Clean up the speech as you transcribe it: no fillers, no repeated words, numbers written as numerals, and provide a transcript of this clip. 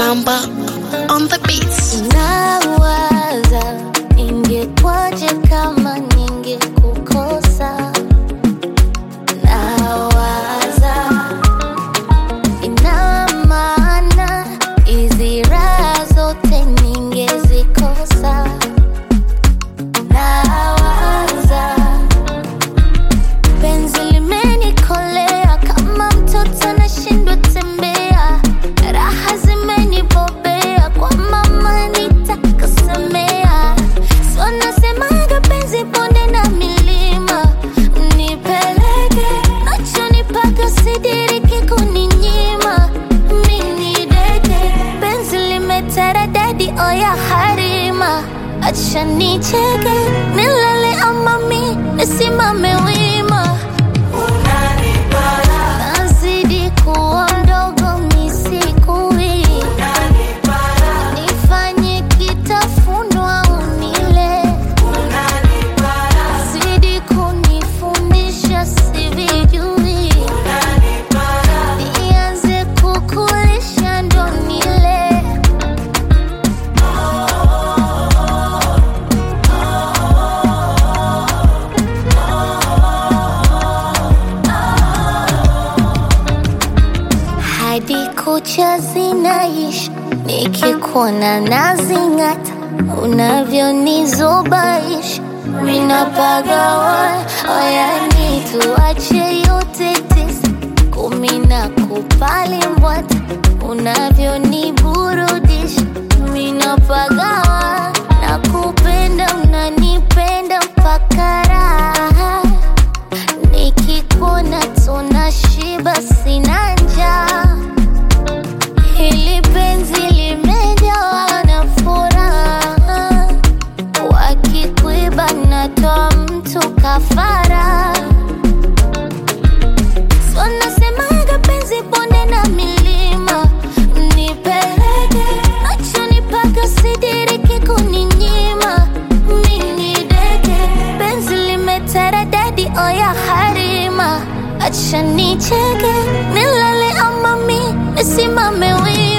Bamba on the beats. Nawaza ingekwaje kama ningekukosa. Nawaza ina maana hizi raha zote ningezikosa. Nawaza penzi limenikolea kama mtoto anashindwa tembea. Raha zimenibobea kwa mama nitakasemea. So nasemaga penzi bonde na milima. Nipeleke nachonipaka sidiriki kuninyima. Mini deke penzi limeteradadi oya harima. Acha nicheke nilale ama mi nisimame wima. Nazidi kuwa mdogo misikui. Nifanye kitafunwa unile. Zidi kunifundisha sivijui. Nianze kukulisha ndo nile. Hadi kucha zinaishi nikikuona nazing'ata. Unavyonizubaisha minapagawa. Oya nituache yote tisa 10 na kupali mbwata. Unavyoniburudisha minapagawa. Nakupenda unanipenda mpaka raha. Nikikuona tunashiba sina njaa. Hili penzi limejawa na furaha. Wakikuiba natoa mtu kafara. So nasemaga penzi bonde na milima. Nipeleke nachonipaka sidiriki kuninyima. Mini deke penzi limeteradadi oya harima. Acha nicheke nilale ama mi nisimame wima.